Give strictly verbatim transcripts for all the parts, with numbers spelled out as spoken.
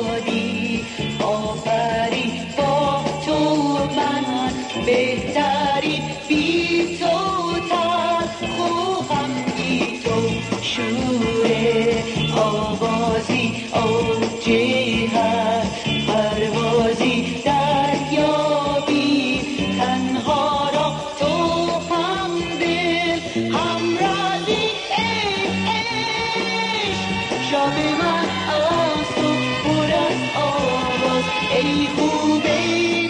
دادی آفرین با تو من بهترین بی تو تلخ و غمگی تو شوره آوازی اوجی هر پروازی دریابی تنها را تو هم دل هم رازی ای عشق شب من از تو پر از آواز ای خوبه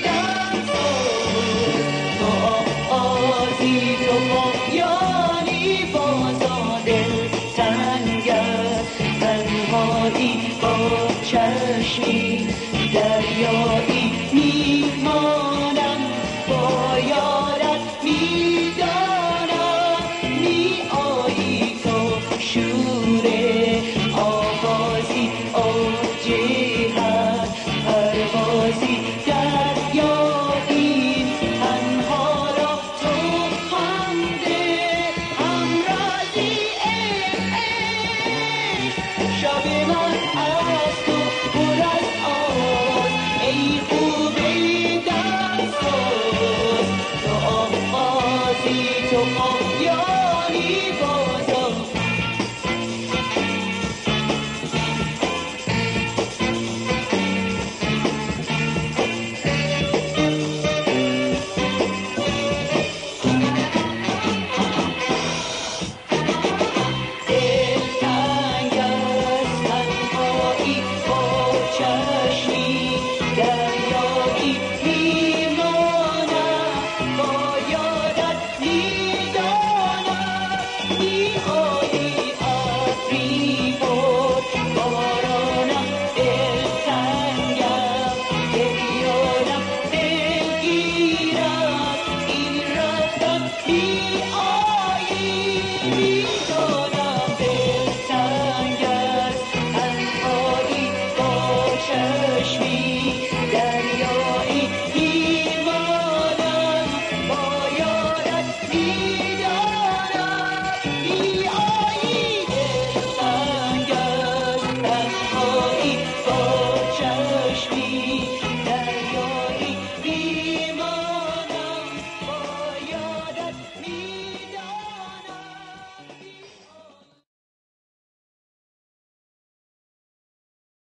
دمساز تو آغازی تو پایانی بازا دل تنگر تنهایی با چشمی دریایی میمانم با یارت میدانم می آیی تو شو